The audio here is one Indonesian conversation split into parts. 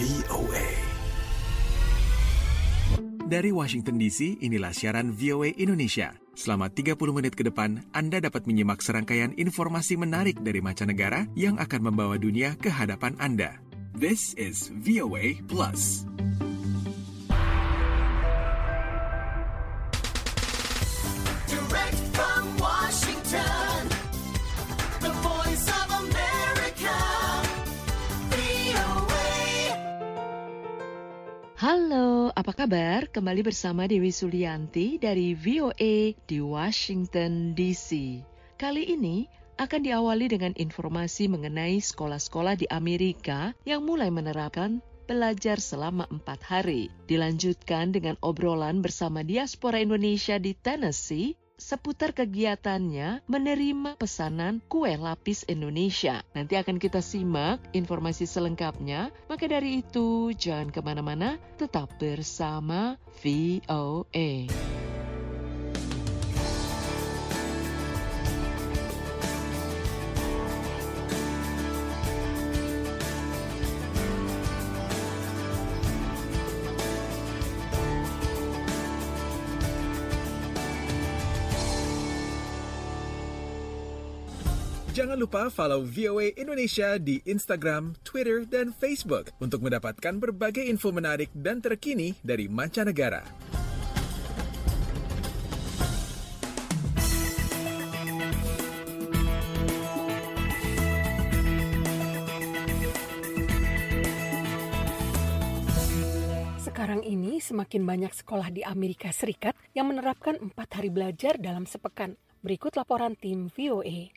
VOA. Dari Washington DC, inilah siaran VOA Indonesia. Selama 30 menit ke depan, Anda dapat menyimak serangkaian informasi menarik dari mancanegara yang akan membawa dunia ke hadapan Anda. This is VOA Plus. Direct from Washington, the voice of America, VOA. Halo, apa kabar? Kembali bersama Dewi Sulianti dari VOA di Washington DC. Kali ini akan diawali dengan informasi mengenai sekolah-sekolah di Amerika yang mulai menerapkan belajar selama 4 hari. Dilanjutkan dengan obrolan bersama diaspora Indonesia di Tennessee seputar kegiatannya menerima pesanan kue lapis Indonesia. Nanti akan kita simak informasi selengkapnya. Maka dari itu, jangan kemana-mana, tetap bersama VOA. Jangan lupa follow VOA Indonesia di Instagram, Twitter, dan Facebook untuk mendapatkan berbagai info menarik dan terkini dari mancanegara. Sekarang ini semakin banyak sekolah di Amerika Serikat yang menerapkan 4 hari belajar dalam sepekan. Berikut laporan tim VOA.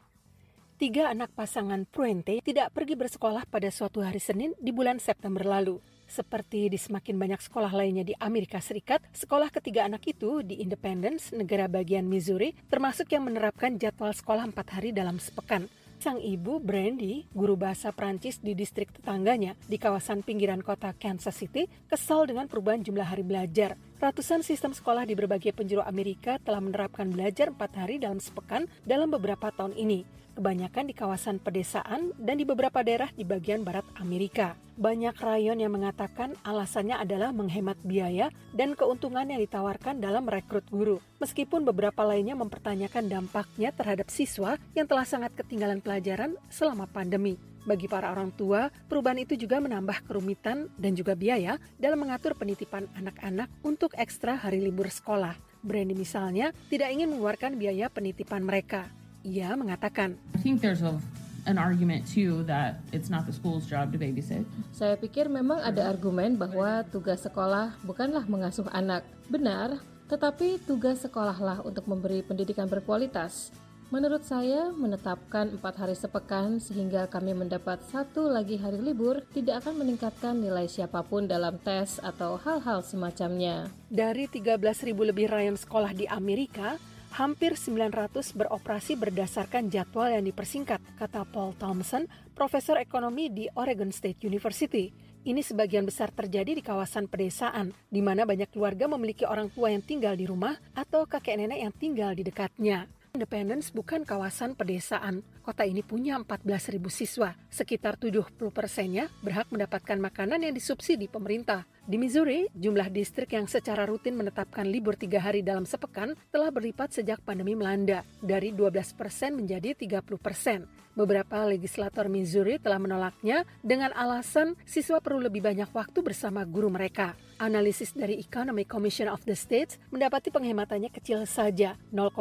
3 anak pasangan Puente tidak pergi bersekolah pada suatu hari Senin di bulan September lalu. Seperti di semakin banyak sekolah lainnya di Amerika Serikat, sekolah ketiga anak itu di Independence, negara bagian Missouri, termasuk yang menerapkan jadwal sekolah 4 hari dalam sepekan. Sang ibu, Brandy, guru bahasa Prancis di distrik tetangganya di kawasan pinggiran kota Kansas City, kesal dengan perubahan jumlah hari belajar. Ratusan sistem sekolah di berbagai penjuru Amerika telah menerapkan belajar 4 hari dalam sepekan dalam beberapa tahun ini. Kebanyakan di kawasan pedesaan dan di beberapa daerah di bagian barat Amerika. Banyak rayon yang mengatakan alasannya adalah menghemat biaya dan keuntungan yang ditawarkan dalam merekrut guru. Meskipun beberapa lainnya mempertanyakan dampaknya terhadap siswa yang telah sangat ketinggalan pelajaran selama pandemi. Bagi para orang tua, perubahan itu juga menambah kerumitan dan juga biaya dalam mengatur penitipan anak-anak untuk ekstra hari libur sekolah. Brandy misalnya tidak ingin mengeluarkan biaya penitipan mereka. Ia mengatakan, I think there's an argument too that it's not the school's job to babysit. Saya pikir memang ada argumen bahwa tugas sekolah bukanlah mengasuh anak. Benar, tetapi tugas sekolahlah untuk memberi pendidikan berkualitas. Menurut saya, menetapkan 4 hari sepekan sehingga kami mendapat 1 lagi hari libur tidak akan meningkatkan nilai siapapun dalam tes atau hal-hal semacamnya. Dari 13.000 lebih rayon sekolah di Amerika, hampir 900 beroperasi berdasarkan jadwal yang dipersingkat, kata Paul Thompson, profesor ekonomi di Oregon State University. Ini sebagian besar terjadi di kawasan pedesaan, di mana banyak keluarga memiliki orang tua yang tinggal di rumah atau kakek nenek yang tinggal di dekatnya. Independence bukan kawasan pedesaan. Kota ini punya 14.000 siswa. Sekitar 70%-nya berhak mendapatkan makanan yang disubsidi pemerintah. Di Missouri, jumlah distrik yang secara rutin menetapkan libur 3 hari dalam sepekan telah berlipat sejak pandemi melanda, dari 12% menjadi 30%. Beberapa legislator Missouri telah menolaknya dengan alasan siswa perlu lebih banyak waktu bersama guru mereka. Analisis dari Economic Commission of the States mendapati penghematannya kecil saja,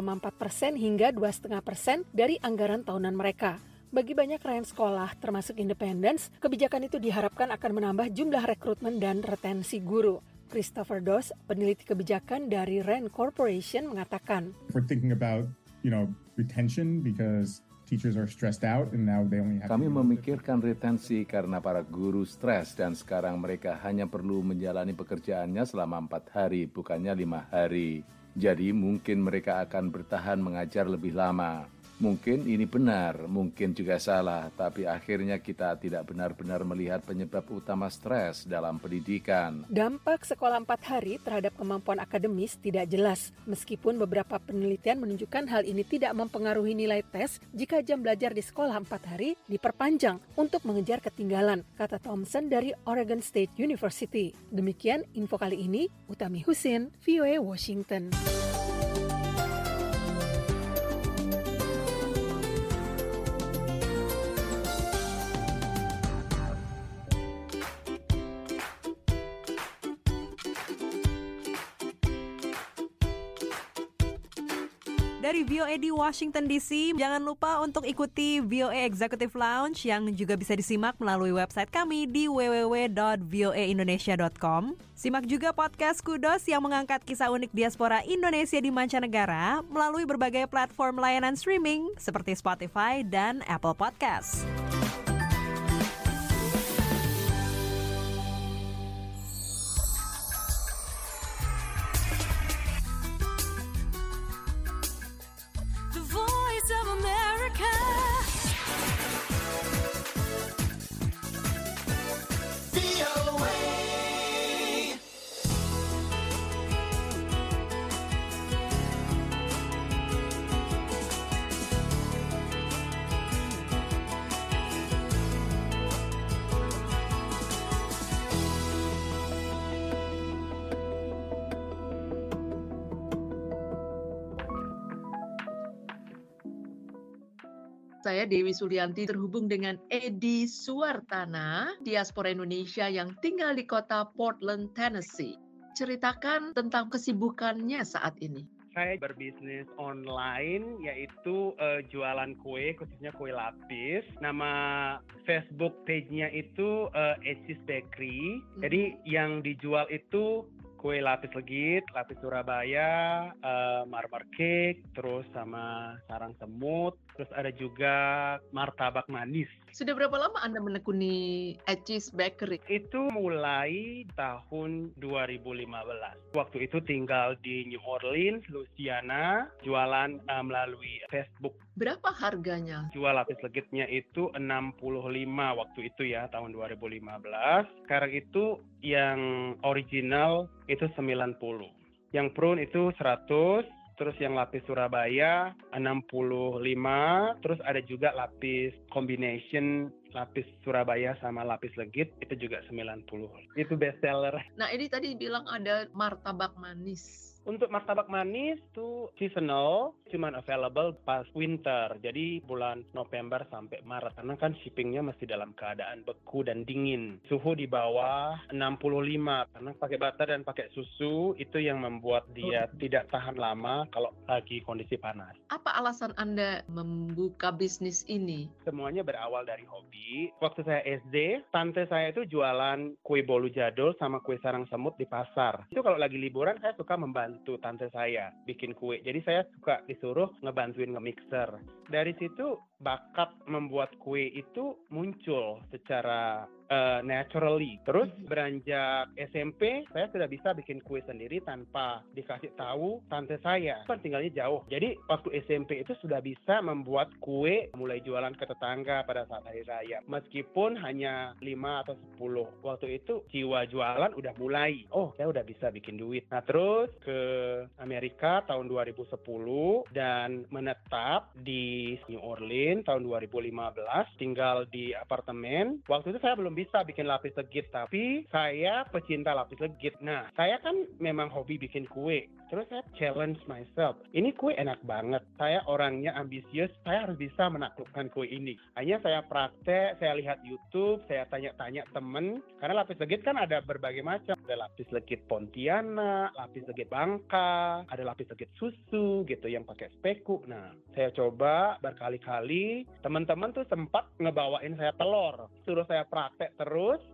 0,4% hingga 2,5% dari anggaran tahunan mereka. Bagi banyak rayon sekolah, termasuk Independence, kebijakan itu diharapkan akan menambah jumlah rekrutmen dan retensi guru. Christopher Doss, peneliti kebijakan dari Rand Corporation, mengatakan, We're thinking about, retention because teachers are stressed out and now they only have Kami memikirkan retensi karena para guru stres dan sekarang mereka hanya perlu menjalani pekerjaannya selama 4 hari, bukannya 5 hari. Jadi mungkin mereka akan bertahan mengajar lebih lama. Mungkin ini benar, mungkin juga salah, tapi akhirnya kita tidak benar-benar melihat penyebab utama stres dalam pendidikan. Dampak sekolah 4 hari terhadap kemampuan akademis tidak jelas, meskipun beberapa penelitian menunjukkan hal ini tidak mempengaruhi nilai tes jika jam belajar di sekolah 4 hari diperpanjang untuk mengejar ketinggalan, kata Thompson dari Oregon State University. Demikian info kali ini, Utami Husin, VOA Washington. Dari VOA di Washington DC, jangan lupa untuk ikuti VOA Executive Lounge yang juga bisa disimak melalui website kami di www.voaindonesia.com. Simak juga podcast Kudos yang mengangkat kisah unik diaspora Indonesia di mancanegara melalui berbagai platform layanan streaming seperti Spotify dan Apple Podcasts. Saya Dewi Sulianti terhubung dengan Edi Suwartana, diaspora Indonesia yang tinggal di kota Portland, Tennessee. Ceritakan tentang kesibukannya saat ini. Saya berbisnis online, yaitu jualan kue, khususnya kue lapis. Nama Facebook page-nya itu Edsy's Bakery. Jadi yang dijual itu kue lapis legit, lapis Surabaya, marmer cake, terus sama sarang semut, terus ada juga martabak manis. Sudah berapa lama Anda menekuni Edsy's Bakery? Itu mulai tahun 2015. Waktu itu tinggal di New Orleans, Louisiana, jualan melalui Facebook. Berapa harganya? Jual lapis legitnya itu 65 waktu itu ya, tahun 2015. Sekarang itu yang original itu 90. Yang prune itu 100. Terus yang lapis Surabaya 65, terus ada juga lapis combination lapis Surabaya sama lapis legit itu juga 90. Itu best seller. Nah, ini tadi bilang ada martabak manis. Untuk martabak manis itu seasonal, cuman available pas winter. Jadi bulan November sampai Maret. Karena kan shippingnya masih dalam keadaan beku dan dingin. Suhu di bawah 65. Karena pakai butter dan pakai susu, itu yang membuat dia tidak tahan lama kalau lagi kondisi panas. Apa alasan Anda membuka bisnis ini? Semuanya berawal dari hobi. Waktu saya SD, tante saya itu jualan kue bolu jadul sama kue sarang semut di pasar. Itu kalau lagi liburan, saya suka membantu tante saya bikin kue. Jadi saya suka disuruh ngebantuin nge-mixer. Dari situ bakat membuat kue itu muncul secara naturally. Terus beranjak SMP, saya sudah bisa bikin kue sendiri tanpa dikasih tahu tante saya. Kan tinggalnya jauh. Jadi waktu SMP itu sudah bisa membuat kue, mulai jualan ke tetangga pada saat hari raya. Meskipun hanya 5 atau 10. Waktu itu jiwa jualan udah mulai. Oh, saya udah bisa bikin duit. Nah, terus ke Amerika tahun 2010 dan menetap di New Orleans tahun 2015. Tinggal di apartemen. Waktu itu saya belum bisa bikin lapis legit, tapi saya pecinta lapis legit. Nah, saya kan memang hobi bikin kue. Terus saya challenge myself. Ini kue enak banget. Saya orangnya ambisius. Saya harus bisa menaklukkan kue ini. Hanya saya praktek, saya lihat YouTube, saya tanya-tanya temen. Karena lapis legit kan ada berbagai macam. Ada lapis legit Pontianak, lapis legit Bangka, ada lapis legit susu gitu yang pakai speku. Nah, saya coba berkali-kali. Teman-teman tuh sempat ngebawain saya telur. Suruh saya praktek terus.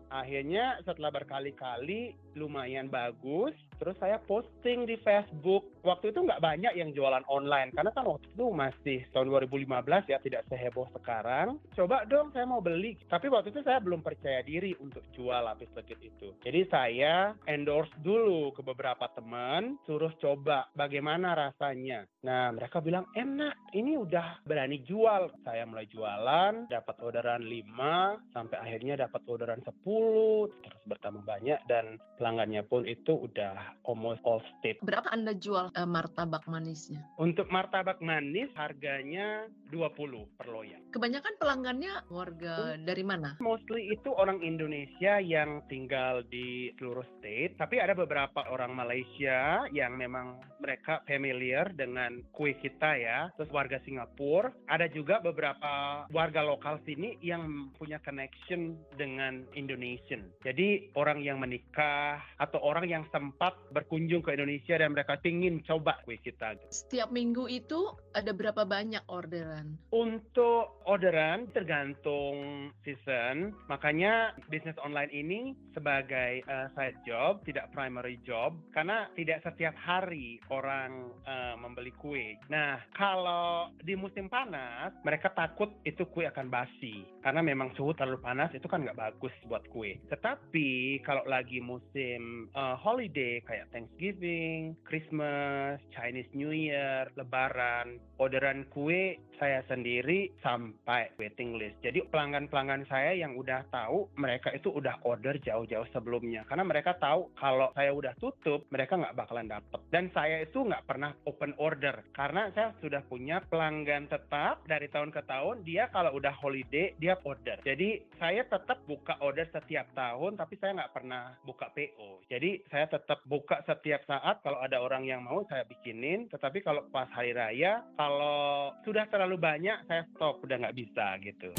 Akhirnya setelah berkali-kali lumayan bagus, terus saya posting di Facebook. Waktu itu nggak banyak yang jualan online, karena kan waktu itu masih tahun 2015 ya, tidak seheboh sekarang. Coba dong saya mau beli, tapi waktu itu saya belum percaya diri untuk jual lapis legit itu. Jadi saya endorse dulu ke beberapa teman, suruh coba bagaimana rasanya. Nah mereka bilang enak, ini udah berani jual. Saya mulai jualan, dapat orderan 5, sampai akhirnya dapat orderan 10, terus bertambah banyak dan pelanggannya pun itu udah almost all state. Berapa Anda jual martabak manisnya? Untuk martabak manis harganya 20 per loyang. Kebanyakan pelanggannya warga dari mana? Mostly itu orang Indonesia yang tinggal di seluruh state, tapi ada beberapa orang Malaysia yang memang mereka familiar dengan kue kita ya. Terus warga Singapura, ada juga beberapa warga lokal sini yang punya connection dengan Indonesian. Jadi orang yang menikah atau orang yang sempat berkunjung ke Indonesia dan mereka ingin coba kue kita. Setiap minggu itu ada berapa banyak orderan? Untuk orderan tergantung season, makanya bisnis online ini sebagai side job, tidak primary job, karena tidak setiap hari orang membeli kue. Nah, kalau di musim panas, mereka takut itu kue akan basi, karena memang suhu terlalu panas itu kan nggak bagus buat kue. Tetapi kalau lagi musim holiday kayak Thanksgiving, Christmas, Chinese New Year, Lebaran, orderan kue saya sendiri sampai waiting list. Jadi pelanggan-pelanggan saya yang udah tahu, mereka itu udah order jauh-jauh sebelumnya. Karena mereka tahu kalau saya udah tutup, mereka nggak bakalan dapet. Dan saya itu nggak pernah open order. Karena saya sudah punya pelanggan tetap dari tahun ke tahun, dia kalau udah holiday, dia order. Jadi saya tetap buka order setiap tahun, tapi saya nggak pernah buka PO. Jadi saya tetap buka setiap saat, kalau ada orang yang mau saya bikinin. Tetapi kalau pas hari raya, kalau sudah terlalu banyak, saya stop, udah nggak bisa gitu.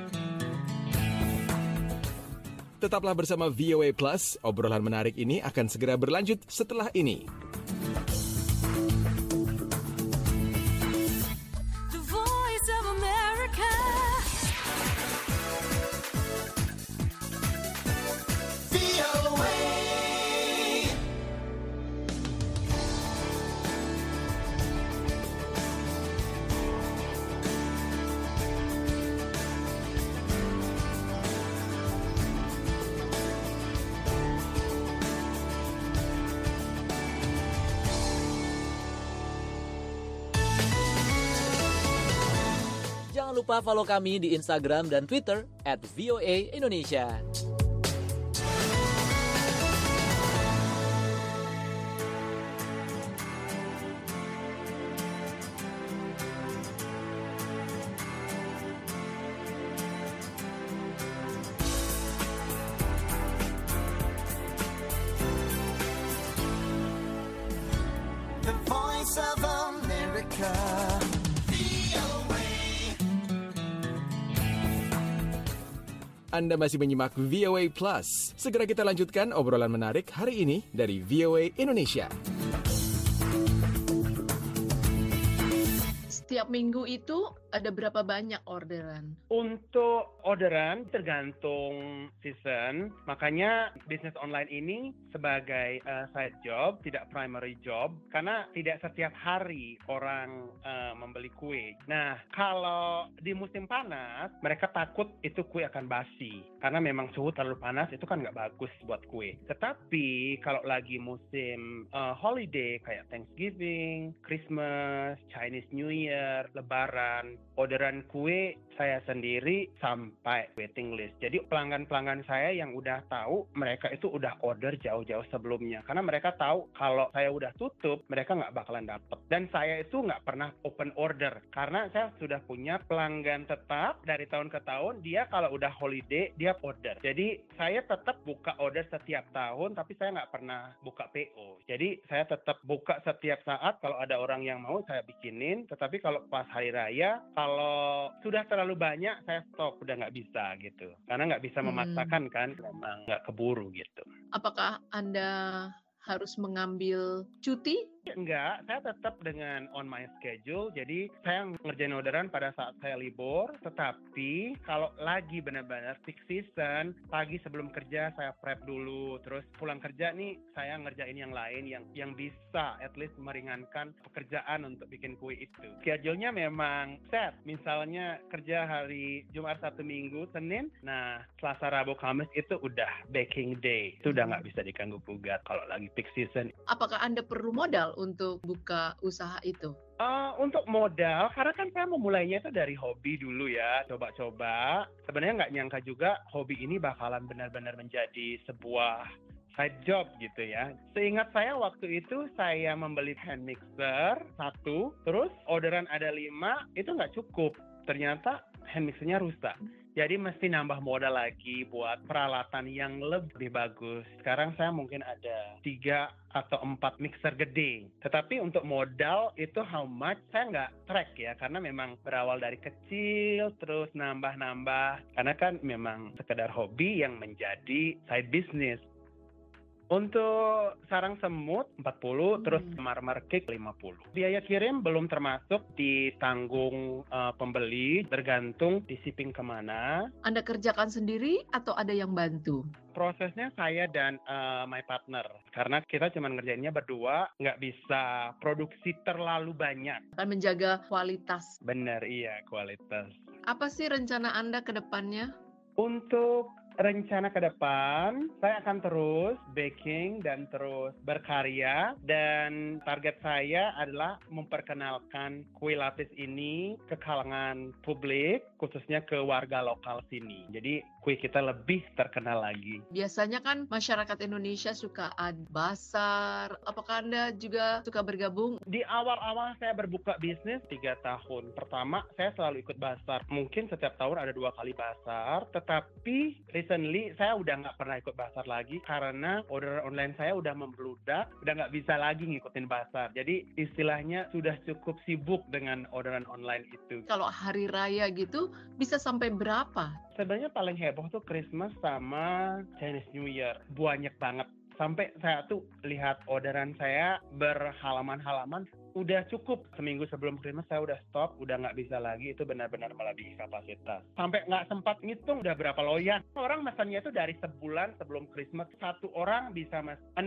Tetaplah bersama VOA Plus, obrolan menarik ini akan segera berlanjut setelah ini. The Voice of America. VOA. Jangan lupa follow kami di Instagram dan Twitter @VOA Indonesia. The Voice of America. Anda masih menyimak VOA Plus. Segera kita lanjutkan obrolan menarik hari ini dari VOA Indonesia. Setiap minggu itu ada berapa banyak orderan? Untuk orderan tergantung season, makanya bisnis online ini sebagai side job, tidak primary job, karena tidak setiap hari orang membeli kue. Nah, kalau di musim panas, mereka takut itu kue akan basi, karena memang suhu terlalu panas itu kan nggak bagus buat kue. Tetapi kalau lagi musim holiday kayak Thanksgiving, Christmas, Chinese New Year, Lebaran, orderan kue saya sendiri sampai waiting list. Jadi pelanggan-pelanggan saya yang udah tahu, mereka itu udah order jauh-jauh sebelumnya. Karena mereka tahu kalau saya udah tutup, mereka nggak bakalan dapet. Dan saya itu nggak pernah open order. Karena saya sudah punya pelanggan tetap dari tahun ke tahun, dia kalau udah holiday, dia order. Jadi saya tetap buka order setiap tahun, tapi saya nggak pernah buka PO. Jadi saya tetap buka setiap saat, kalau ada orang yang mau, saya bikinin. Tetapi kalau pas hari raya, kalau sudah terlalu banyak, saya stop, udah nggak bisa gitu. Karena nggak bisa memaksakan kan, memang nggak keburu gitu. Apakah Anda harus mengambil cuti Enggak, saya tetap dengan on my schedule. Jadi saya ngerjain orderan pada saat saya libur. Tetapi kalau lagi benar-benar peak season, pagi sebelum kerja saya prep dulu. Terus pulang kerja nih saya ngerjain yang lain yang bisa at least meringankan pekerjaan untuk bikin kue itu. Schedule-nya memang set. Misalnya kerja hari Jumat, Sabtu, Minggu, Senin. Nah, Selasa, Rabu, Kamis itu udah baking day. Itu udah nggak bisa diganggu-gugat kalau lagi peak season. Apakah Anda perlu modal untuk buka usaha itu? Untuk modal, karena kan saya memulainya itu dari hobi dulu ya, coba-coba. Sebenarnya nggak nyangka juga hobi ini bakalan benar-benar menjadi sebuah side job gitu ya. Seingat saya waktu itu saya membeli hand mixer 1, terus orderan ada 5, itu nggak cukup. Ternyata hand mixernya rusak. Jadi mesti nambah modal lagi buat peralatan yang lebih bagus. Sekarang saya mungkin ada 3 atau 4 mixer gede. Tetapi untuk modal itu how much saya nggak track ya. Karena memang berawal dari kecil terus nambah-nambah. Karena kan memang sekedar hobi yang menjadi side business. Untuk sarang semut 40, terus marmer cake 50. Biaya kirim belum termasuk ditanggung pembeli, tergantung di shipping kemana. Anda kerjakan sendiri atau ada yang bantu? Prosesnya saya dan my partner. Karena kita cuma ngerjainnya berdua, nggak bisa produksi terlalu banyak. Akan menjaga kualitas. Benar, iya, kualitas. Apa sih rencana Anda ke depannya? Untuk rencana ke depan, saya akan terus baking dan terus berkarya. Dan target saya adalah memperkenalkan kue lapis ini ke kalangan publik, khususnya ke warga lokal sini. Jadi kue kita lebih terkenal lagi. Biasanya kan masyarakat Indonesia suka ada basar. Apakah Anda juga suka bergabung? Di awal-awal saya berbuka bisnis 3 tahun. Pertama, saya selalu ikut basar. Mungkin setiap tahun ada 2 kali basar. Tetapi recently saya udah nggak pernah ikut basar lagi karena order online saya udah membludak, udah nggak bisa lagi ngikutin basar. Jadi istilahnya sudah cukup sibuk dengan orderan online itu. Kalau hari raya gitu bisa sampai berapa? Sebenarnya paling heboh tuh Christmas sama Chinese New Year. Banyak banget. Sampai saya tuh lihat orderan saya berhalaman-halaman, udah cukup. Seminggu sebelum Christmas saya udah stop, udah nggak bisa lagi, itu benar-benar melebihi kapasitas. Sampai nggak sempat ngitung udah berapa loyang. Orang mesennya itu dari sebulan sebelum Christmas, 1 orang bisa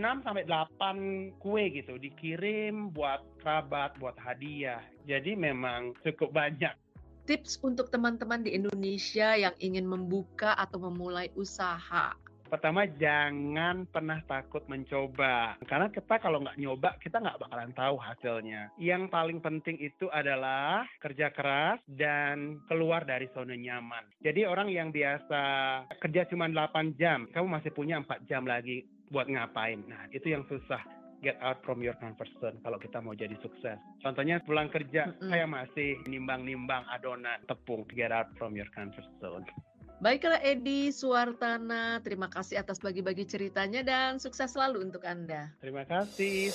6-8 kue gitu, dikirim buat kerabat, buat hadiah. Jadi memang cukup banyak. Tips untuk teman-teman di Indonesia yang ingin membuka atau memulai usaha. Pertama, jangan pernah takut mencoba. Karena kita kalau nggak nyoba, kita nggak bakalan tahu hasilnya. Yang paling penting itu adalah kerja keras dan keluar dari zona nyaman. Jadi orang yang biasa kerja cuma 8 jam, kamu masih punya 4 jam lagi buat ngapain. Nah, itu yang susah. Get out from your comfort zone kalau kita mau jadi sukses. Contohnya pulang kerja, saya masih nimbang-nimbang adonan tepung. Get out from your comfort zone. Baiklah Edi Suwartana, terima kasih atas bagi-bagi ceritanya dan sukses selalu untuk Anda. Terima kasih.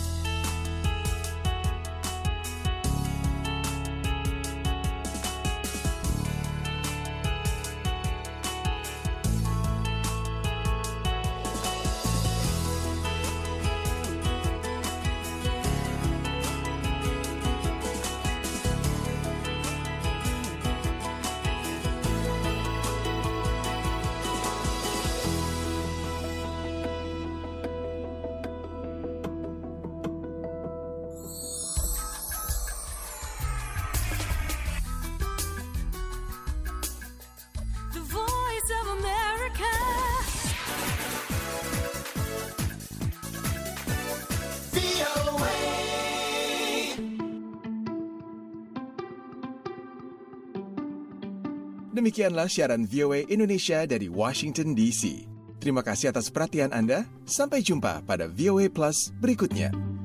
Demikianlah siaran VOA Indonesia dari Washington DC. Terima kasih atas perhatian Anda. Sampai jumpa pada VOA Plus berikutnya.